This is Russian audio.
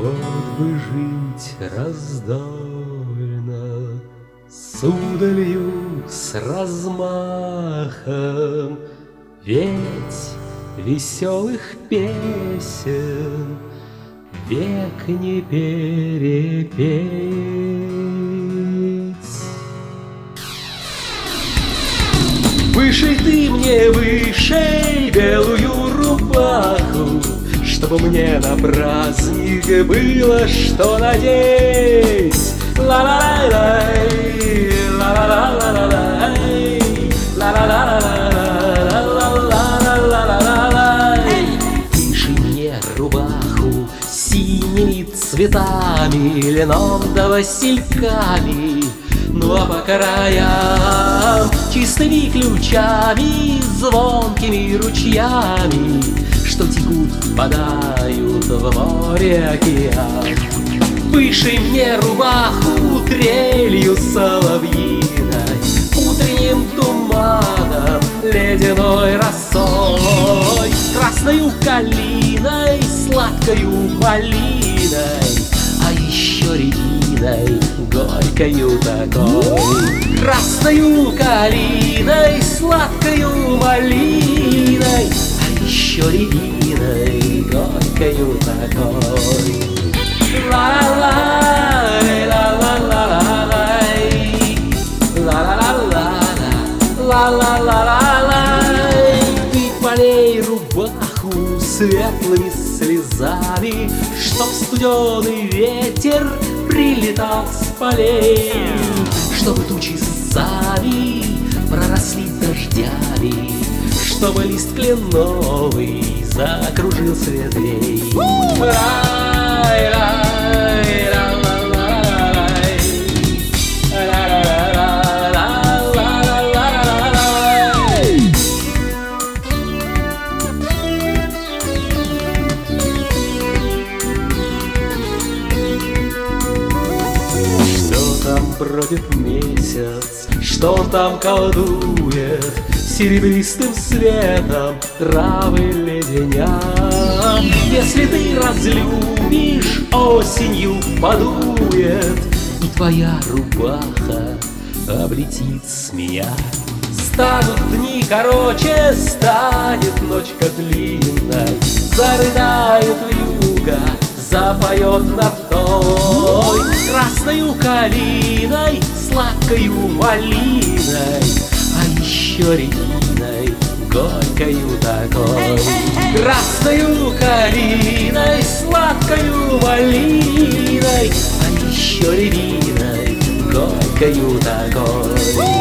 Вот бы жить раздольно, с удалью, с размахом, ведь веселых песен век не перепеть. Вышей ты мне, вышей белую рубаху, чтобы мне на праздник было что надеть. Ла-ла-ла-лай, ла-ла-ла-ла-лай, ла-ла-ла-ла-ла-ла-ла-ла-ла-ла-лай. Выши мне рубаху синими цветами, льном да васильками, ну а по краям чистыми ключами, звонкими ручьями, что текут, впадают в море океан. Вышей мне рубаху трелью соловьиной, утренним туманом, ледяной росой, красною калиной, сладкою малиной, а еще рябиной, горькою такой. Красною калиной, сладкою малиной, а еще рябиной, горькою такой. Ла-ла-лай, ла-ла-ла-ла-лай, ла-ла-ла-ла-ла, ла-ла-ла-ла-лай. Ты полей рубаху светлыми слезами, чтоб студеный ветер прилетал с полей, чтобы тучи сами проросли дождями, чтобы лист кленовый закружился ветрей. Бродит месяц, что он там колдует, серебристым светом травы леденя. Если ты разлюбишь, осенью подует, и твоя рубаха облетит с меня. Станут дни короче, станет ночка длинной, зарыдает вьюга, запоет над той красною калиной, сладкою малиной, а еще рябиной, горькою такой. Красною калиной, сладкою малиной, а еще рябиной, горькою такой.